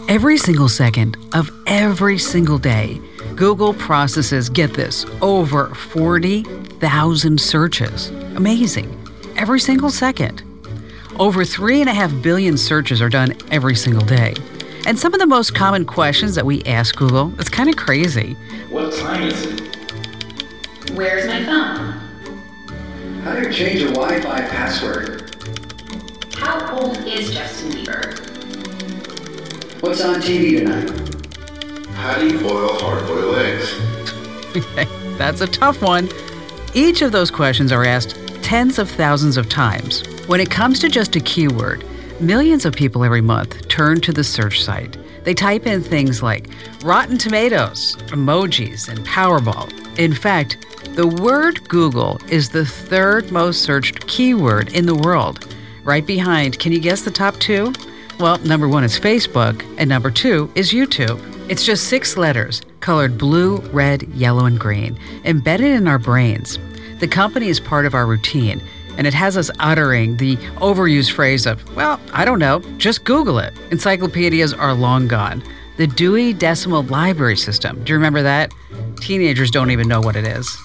Every single second of every single day, Google processes, get this, over 40,000 searches. Amazing. Every single second. Over 3.5 billion searches are done every single day. And some of the most common questions that we ask Google, it's kind of crazy. What time is it? Where's my phone? How do you change a Wi-Fi password? How old is Justin Bieber? What's on TV tonight? How do you boil hard-boiled eggs? That's a tough one. Each of those questions are asked tens of thousands of times. When it comes to just a keyword, millions of people every month turn to the search site. They type in things like Rotten Tomatoes, emojis, and Powerball. In fact, the word Google is the third most searched keyword in the world. Right behind, can you guess the top two? Well, number one is Facebook, and number two is YouTube. It's just 6 letters, colored blue, red, yellow, and green, embedded in our brains. The company is part of our routine, and it has us uttering the overused phrase of, well, I don't know, just Google it. Encyclopedias are long gone. The Dewey Decimal Library System, do you remember that? Teenagers don't even know what it is.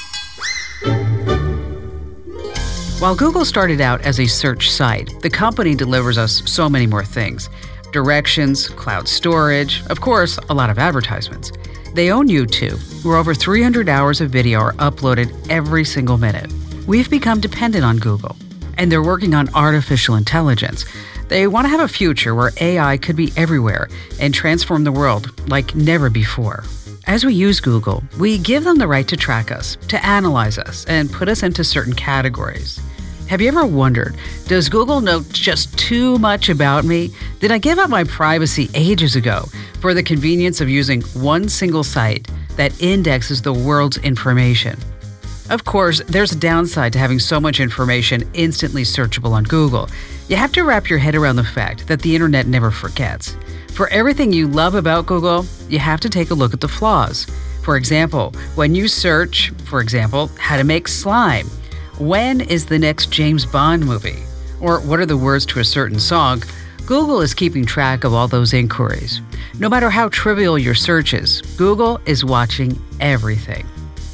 While Google started out as a search site, the company delivers us so many more things. Directions, cloud storage, of course, a lot of advertisements. They own YouTube, where over 300 hours of video are uploaded every single minute. We've become dependent on Google, and they're working on artificial intelligence. They want to have a future where AI could be everywhere and transform the world like never before. As we use Google, we give them the right to track us, to analyze us, and put us into certain categories. Have you ever wondered, does Google know just too much about me? Did I give up my privacy ages ago for the convenience of using one single site that indexes the world's information? Of course, there's a downside to having so much information instantly searchable on Google. You have to wrap your head around the fact that the internet never forgets. For everything you love about Google, you have to take a look at the flaws. For example, when you search, how to make slime, when is the next James Bond movie, or what are the words to a certain song, Google is keeping track of all those inquiries. No matter how trivial your search is, Google is watching everything.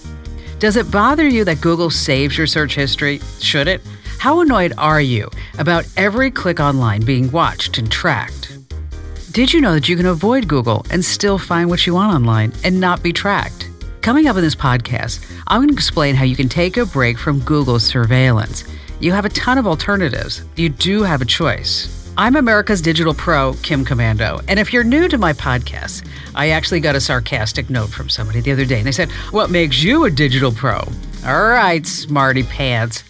Does it bother you that Google saves your search history? Should it? How annoyed are you about every click online being watched and tracked? Did you know that you can avoid Google and still find what you want online and not be tracked? Coming up in this podcast, I'm going to explain how you can take a break from Google's surveillance. You have a ton of alternatives. You do have a choice. I'm America's Digital Pro, Kim Komando, and if you're new to my podcast, I actually got a sarcastic note from somebody the other day, and they said, "What makes you a digital pro?" All right, smarty pants.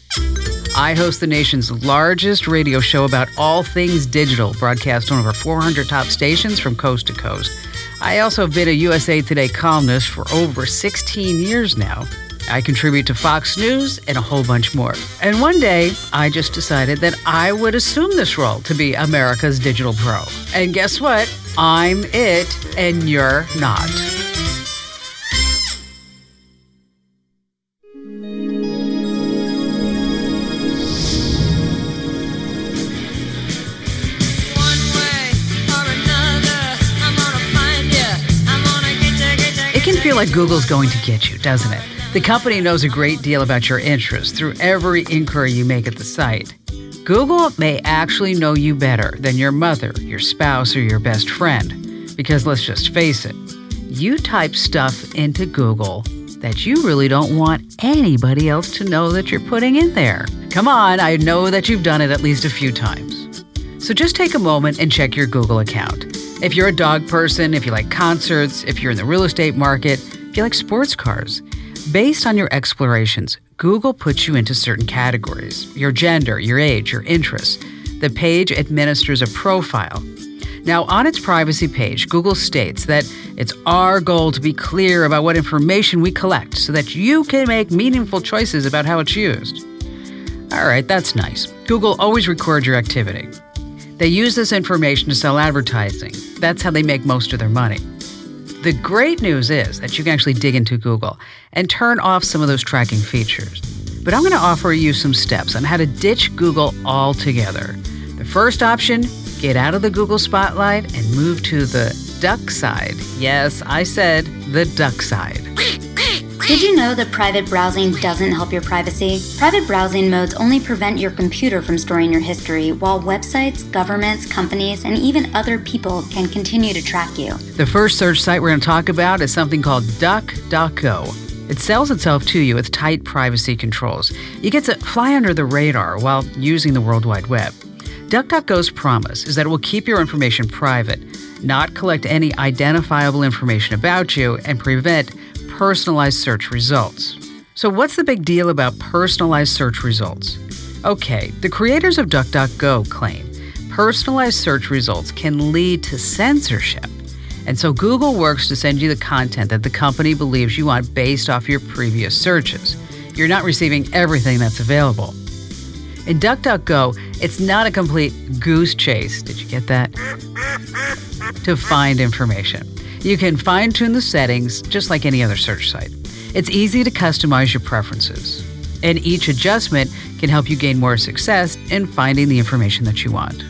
I host the nation's largest radio show about all things digital, broadcast on over 400 top stations from coast to coast. I also have been a USA Today columnist for over 16 years now. I contribute to Fox News and a whole bunch more. And one day, I just decided that I would assume this role to be America's Digital Pro. And guess what? I'm it, and you're not. It can feel like Google's going to get you, doesn't it? The company knows a great deal about your interests through every inquiry you make at the site. Google may actually know you better than your mother, your spouse, or your best friend. Because let's just face it, you type stuff into Google that you really don't want anybody else to know that you're putting in there. Come on, I know that you've done it at least a few times. So just take a moment and check your Google account. If you're a dog person, if you like concerts, if you're in the real estate market, if you like sports cars, based on your explorations, Google puts you into certain categories: your gender, your age, your interests. The page administers a profile. Now, on its privacy page, Google states that it's our goal to be clear about what information we collect so that you can make meaningful choices about how it's used. All right, that's nice. Google always records your activity. They use this information to sell advertising. That's how they make most of their money. The great news is that you can actually dig into Google and turn off some of those tracking features. But I'm going to offer you some steps on how to ditch Google altogether. The first option, Get out of the Google spotlight and move to the duck side. Yes, I said the duck side. Did you know that private browsing doesn't help your privacy? Private browsing modes only prevent your computer from storing your history, while websites, governments, companies, and even other people can continue to track you. The first search site we're going to talk about is something called DuckDuckGo. It sells itself to you with tight privacy controls. You get to fly under the radar while using the World Wide Web. DuckDuckGo's promise is that it will keep your information private, not collect any identifiable information about you, and prevent personalized search results. So what's the big deal about personalized search results? Okay, the creators of DuckDuckGo claim personalized search results can lead to censorship. And so Google works to send you the content that the company believes you want based off your previous searches. You're not receiving everything that's available. In DuckDuckGo, it's not a complete goose chase, did you get that? To find information. You can fine-tune the settings just like any other search site. It's easy to customize your preferences, and each adjustment can help you gain more success in finding the information that you want.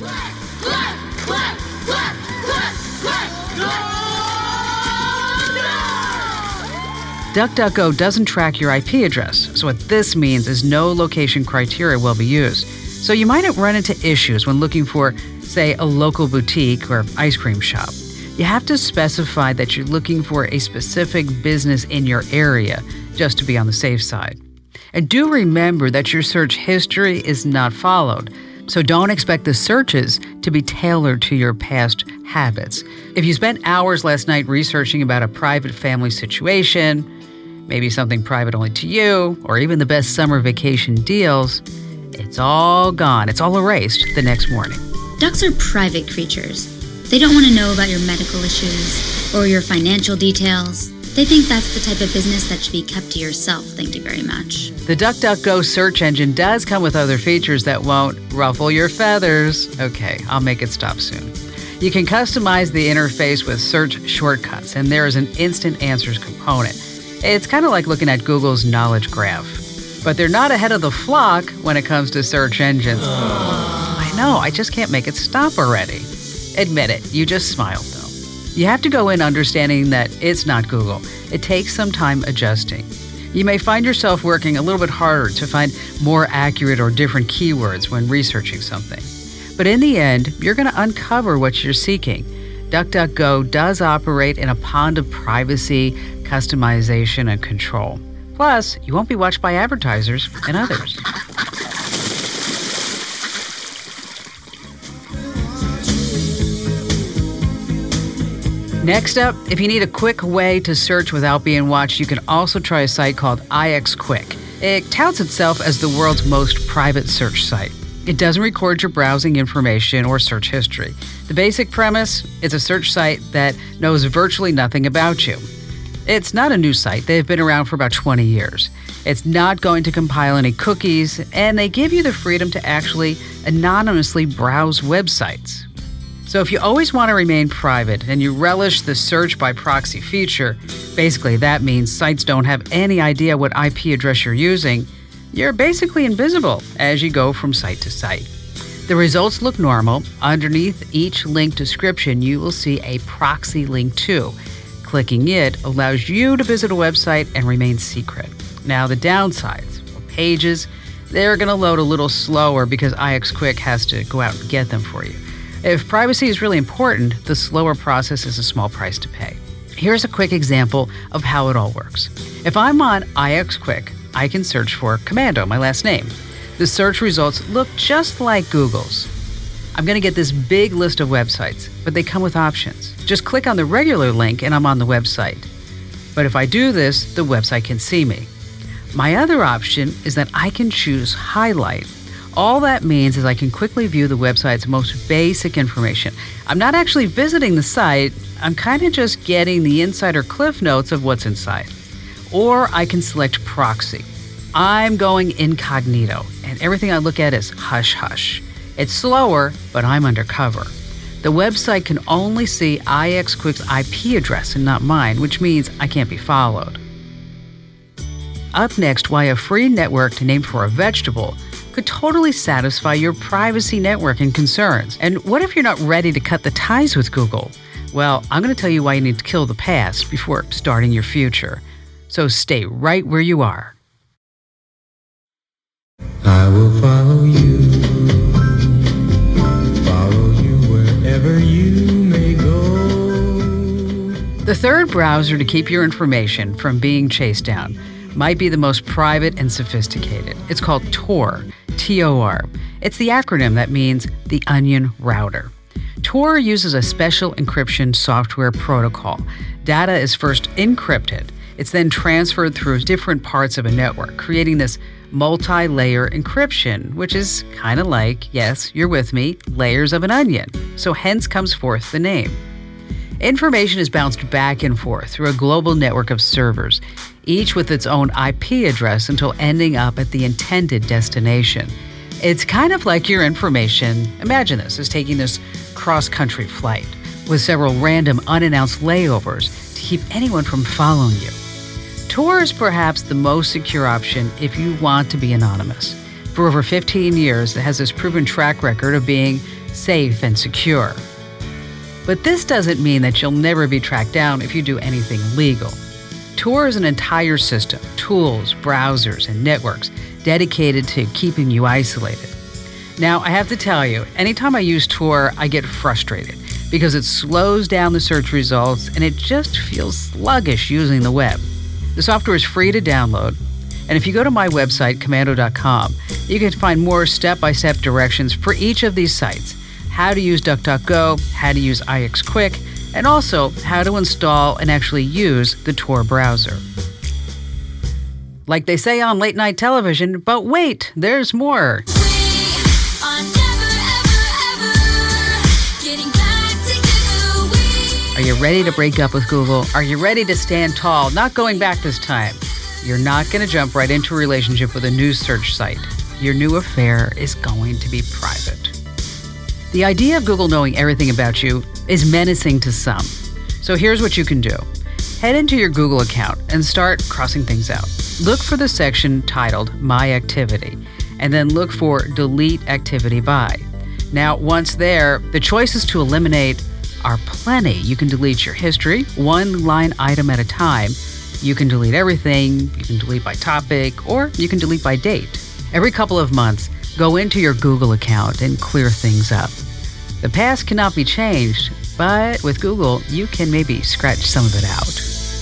DuckDuckGo doesn't track your IP address, so what this means is no location criteria will be used. So you might run into issues when looking for, say, a local boutique or ice cream shop. You have to specify that you're looking for a specific business in your area just to be on the safe side. And do remember that your search history is not followed, so don't expect the searches to be tailored to your past habits. If you spent hours last night researching about a private family situation, maybe something private only to you, or even the best summer vacation deals, it's all gone. It's all erased the next morning. Ducks are private creatures. They don't want to know about your medical issues or your financial details. They think that's the type of business that should be kept to yourself. Thank you very much. The DuckDuckGo search engine does come with other features that won't ruffle your feathers. Okay, I'll make it stop soon. You can customize the interface with search shortcuts, and there is an instant answers component. It's kind of like looking at Google's knowledge graph. But they're not ahead of the flock when it comes to search engines. I know, I just can't make it stop already. Admit it, you just smiled though. You have to go in understanding that it's not Google. It takes some time adjusting. You may find yourself working a little bit harder to find more accurate or different keywords when researching something. But in the end, you're going to uncover what you're seeking. DuckDuckGo does operate in a pond of privacy, customization, and control. Plus, you won't be watched by advertisers and others. Next up, if you need a quick way to search without being watched, you can also try a site called IXQuick. It touts itself as the world's most private search site. It doesn't record your browsing information or search history. The basic premise is a search site that knows virtually nothing about you. It's not a new site. They've been around for about 20 years. It's not going to compile any cookies, and they give you the freedom to actually anonymously browse websites. So if you always want to remain private and you relish the search by proxy feature, basically that means sites don't have any idea what IP address you're using. You're basically invisible as you go from site to site. The results look normal. Underneath each link description, you will see a proxy link to. Clicking it allows you to visit a website and remain secret. Now the downsides, pages, they're going to load a little slower because IXQuick has to go out and get them for you. If privacy is really important, the slower process is a small price to pay. Here's a quick example of how it all works. If I'm on IXQuick, I can search for Commando, my last name. The search results look just like Google's. I'm going to get this big list of websites, but they come with options. Just click on the regular link and I'm on the website. But if I do this, the website can see me. My other option is that I can choose Highlight. All that means is I can quickly view the website's most basic information. I'm not actually visiting the site, I'm kind of just getting the insider cliff notes of what's inside. Or I can select Proxy. I'm going incognito, and everything I look at is hush-hush. It's slower, but I'm undercover. The website can only see IXQuick's IP address and not mine, which means I can't be followed. Up next, why a free network named for a vegetable could totally satisfy your privacy networking concerns. And what if you're not ready to cut the ties with Google? Well, I'm going to tell you why you need to kill the past before starting your future. So stay right where you are. I will follow you wherever you may go. The third browser to keep your information from being chased down might be the most private and sophisticated. It's called Tor, T-O-R. It's the acronym that means the Onion Router. Tor uses a special encryption software protocol. Data is first encrypted. It's then transferred through different parts of a network, creating this multi-layer encryption, which is kind of like, yes, you're with me, layers of an onion. So hence comes forth the name. Information is bounced back and forth through a global network of servers, each with its own IP address until ending up at the intended destination. It's kind of like your information, imagine this, is taking this cross-country flight with several random unannounced layovers to keep anyone from following you. Tor is perhaps the most secure option if you want to be anonymous. For over 15 years, it has this proven track record of being safe and secure. But this doesn't mean that you'll never be tracked down if you do anything illegal. Tor is an entire system, tools, browsers, and networks dedicated to keeping you isolated. Now, I have to tell you, anytime I use Tor, I get frustrated because it slows down the search results and it just feels sluggish using the web. The software is free to download, and if you go to my website, Komando.com, you can find more step-by-step directions for each of these sites. How to use DuckDuckGo, how to use IXQuick, and also how to install and actually use the Tor browser. Like they say on late night television, but wait, there's more. Are you ready to break up with Google? Are you ready to stand tall? Not going back this time. You're not going to jump right into a relationship with a news search site. Your new affair is going to be private. The idea of Google knowing everything about you is menacing to some. So here's what you can do. Head into your Google account and start crossing things out. Look for the section titled My Activity, and then look for Delete Activity By. Now, once there, the choices to eliminate are plenty. You can delete your history, one line item at a time. You can delete everything, you can delete by topic, or you can delete by date. Every couple of months, go into your Google account and clear things up. The past cannot be changed, but with Google, you can maybe scratch some of it out.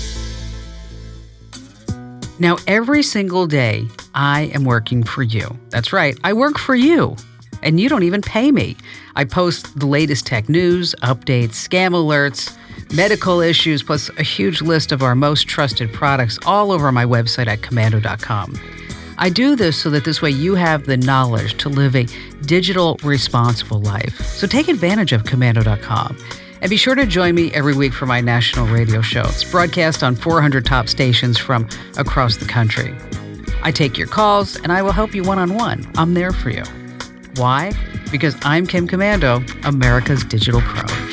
Now, every single day, I am working for you. That's right, I work for you. And you don't even pay me. I post the latest tech news, updates, scam alerts, medical issues, plus a huge list of our most trusted products all over my website at Komando.com. I do this so that this way you have the knowledge to live a digital, responsible life. So take advantage of Komando.com. And be sure to join me every week for my national radio show. It's broadcast on 400 top stations from across the country. I take your calls, and I will help you one-on-one. I'm there for you. Why? Because I'm Kim Komando, America's Digital Pro.